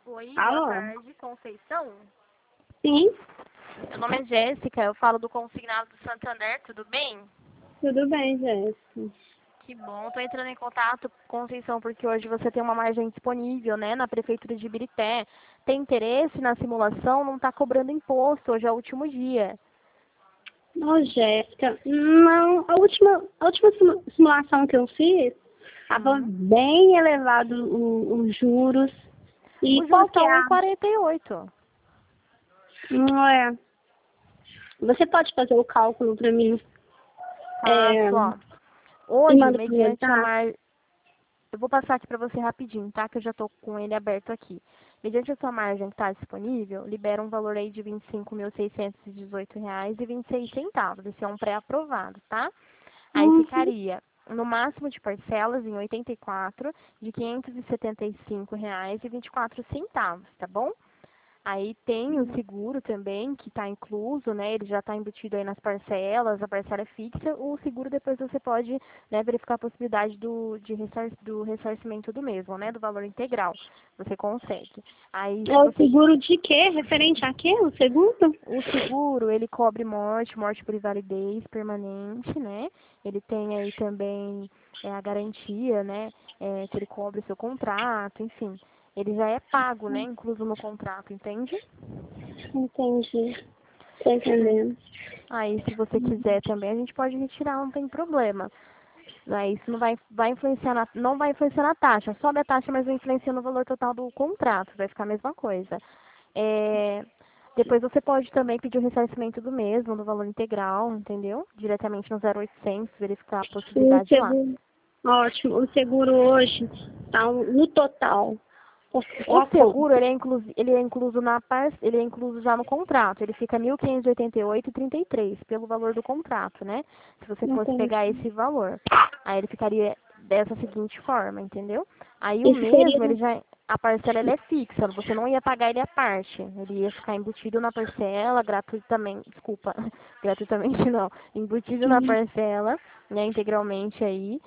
Oi, boa Alô? tarde, Conceição. Sim, Meu nome é Jéssica, eu falo do Consignado do Santander, tudo bem? tudo bem, Jéssica. Que bom, estou entrando em contato, Conceição, porque hoje você tem uma margem disponível, né, na Prefeitura de Ibirité. Tem interesse na simulação? Não está cobrando imposto, hoje é o último dia. Ô, Jéssica, não, a última simulação que eu fiz, estava bem elevado os juros. E O juros qual que está é a... 1,48. Não é... Você pode fazer o cálculo para mim Faço, ó. e Hoje, manda para mim, mediante a tá? mar... Eu vou passar aqui para você rapidinho, tá? Que eu já estou com ele aberto aqui. Mediante a sua margem que está disponível, libera um valor aí de R$ 25.618,26. Esse é um pré-aprovado, tá? Aí Uhum. ficaria no máximo de parcelas em 84 de R$ 575,24, tá bom? Aí tem o seguro também, que está incluso, né? Ele já está embutido aí nas parcelas, a parcela é fixa. O seguro depois você pode, né, verificar a possibilidade do ressarcimento do mesmo, né? Do valor integral. Você consegue. Aí É se o você. seguro de quê? Referente a quê? O seguro? O seguro, ele cobre morte por invalidez permanente, né? Ele tem aí também a garantia, né? Que ele cobre o seu contrato, enfim. Ele já é pago, né? Incluso no contrato, entende? Entendi. Tô entendendo. Aí, se você quiser também, a gente pode retirar, não tem problema. Aí, isso não vai influenciar não vai influenciar na taxa. Sobe a taxa, mas não influencia no valor total do contrato. Vai ficar a mesma coisa. É, depois você pode também pedir o ressarcimento do mesmo, do valor integral, entendeu? Diretamente no 0800, verificar a O possibilidade lá. seguro, ótimo. O seguro hoje está no total. O Ó, seguro, ele é incluso já no contrato. Ele fica 1.588,33 pelo valor do contrato, né? Se você fosse pegar entendi. esse valor. Aí ele ficaria dessa seguinte forma, entendeu? Aí o Isso seria mesmo, a parcela ela é fixa, você não ia pagar ele à parte. Ele ia ficar embutido na parcela gratuitamente, desculpa, gratuitamente não, embutido na parcela, né, integralmente aí,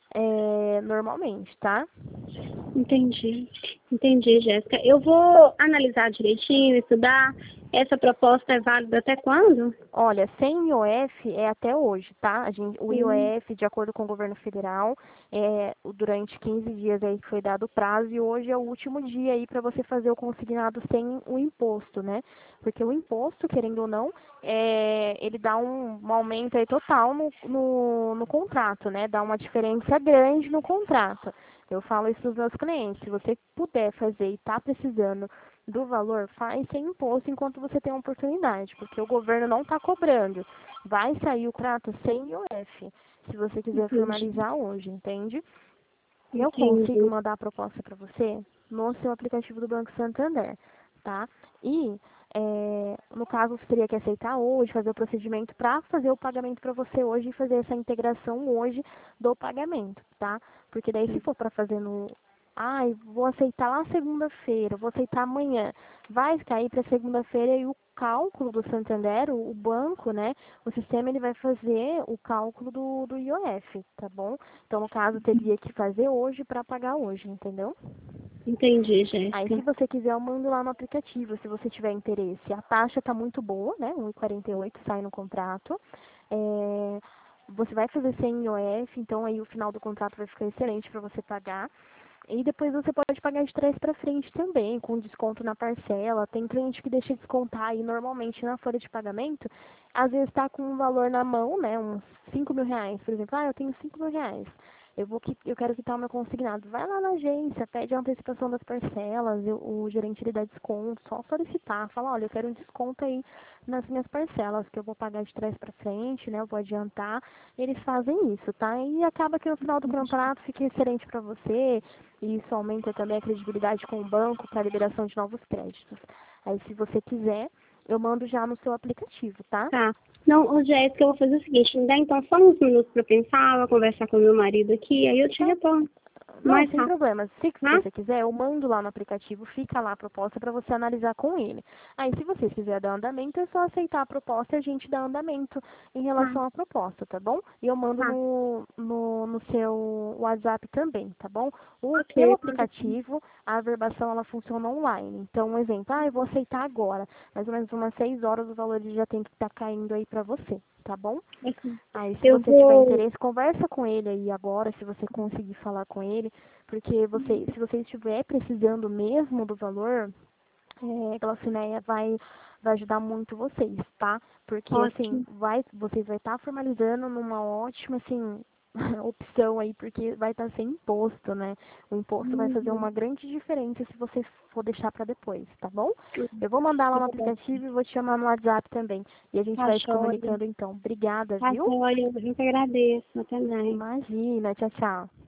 normalmente, tá? entendi. Entendi, Jéssica. Eu vou analisar direitinho, estudar. Essa proposta é válida até quando? Olha, sem IOF é até hoje, tá? O Hum, IOF, de acordo com o governo federal, durante 15 dias aí que foi dado o prazo e hoje é o último dia aí para você fazer o consignado sem o imposto, né? Porque o imposto, querendo ou não, ele dá um aumento aí total no contrato, né? Dá uma diferença grande no contrato. Eu falo isso para os meus clientes. Se você puder fazer e está precisando do valor, faz sem imposto enquanto você tem a oportunidade, porque o governo não está cobrando. Vai sair o contrato sem IOF, se você quiser entendi. formalizar hoje, entende? E eu consigo Entendi. mandar a proposta para você no seu aplicativo do Banco Santander, tá? E, no caso, você teria que aceitar hoje, fazer o procedimento para fazer o pagamento para você hoje e fazer essa integração hoje do pagamento, tá? Porque daí, se for para fazer no. Ai, vou aceitar lá segunda-feira, vou aceitar amanhã. Vai cair para segunda-feira e o cálculo do Santander, o banco, né? O sistema ele vai fazer o cálculo do IOF, tá bom? Então, no caso, teria que fazer hoje para pagar hoje, entendeu? Entendi, Aí, Jéssica. se você quiser, eu mando lá no aplicativo, se você tiver interesse. A taxa tá muito boa, né? 1,48 sai no contrato. É, Você vai fazer sem IOF, então aí o final do contrato vai ficar excelente para você pagar. E depois você pode pagar de trás para frente também, com desconto na parcela. Tem cliente que deixa descontar aí normalmente na folha de pagamento. Às vezes está com um valor na mão, né? Uns R$ 5.000, por exemplo. Ah, eu tenho R$ 5.000. Eu quero quitar o meu consignado. Vai lá na agência, pede a antecipação das parcelas, o gerente ele dá desconto, só solicitar. Fala, olha, eu quero um desconto aí nas minhas parcelas, que eu vou pagar de trás para frente, né? Eu vou adiantar. Eles fazem isso, tá? E acaba que no final do campeonato fica excelente para você, e isso aumenta também a credibilidade com o banco para a liberação de novos créditos. Aí, se você quiser, eu mando já no seu aplicativo, tá? Tá. Não, ô, Jéssica, eu vou fazer o seguinte, me dá então só uns minutos para pensar, vou conversar com o meu marido aqui, aí eu te Tá. retorno. Não, Mais sem rápido. problema. Se Tá? você quiser, eu mando lá no aplicativo, fica lá a proposta para você analisar com ele. Aí, se você quiser dar andamento, é só aceitar a proposta e a gente dá andamento em Tá, relação à proposta, tá bom? E eu mando tá. no seu WhatsApp também, tá bom? Pelo Ok, pode ser. aplicativo, a averbação ela funciona online. Então, um exemplo, eu vou aceitar agora. Mais ou menos umas 6 horas o valor ele já tem que estar caindo aí para você, tá bom? Ok. Aí, se Eu você tiver vou. interesse, conversa com ele aí agora, se você conseguir falar com ele, porque se você estiver precisando mesmo do valor, a Glaucineia vai ajudar muito vocês, tá? Porque, assim, Ótimo. vocês vai estar formalizando numa ótima, assim, opção aí, porque vai estar sem imposto, né? O imposto vai fazer Uhum. uma grande diferença se você for deixar para depois, tá bom? Eu vou mandar lá no aplicativo e vou te chamar no WhatsApp também. E a gente Tá vai se joia. comunicando então. Obrigada, Tá viu? joia. Eu que agradeço. Até mais. Imagina, tchau, tchau.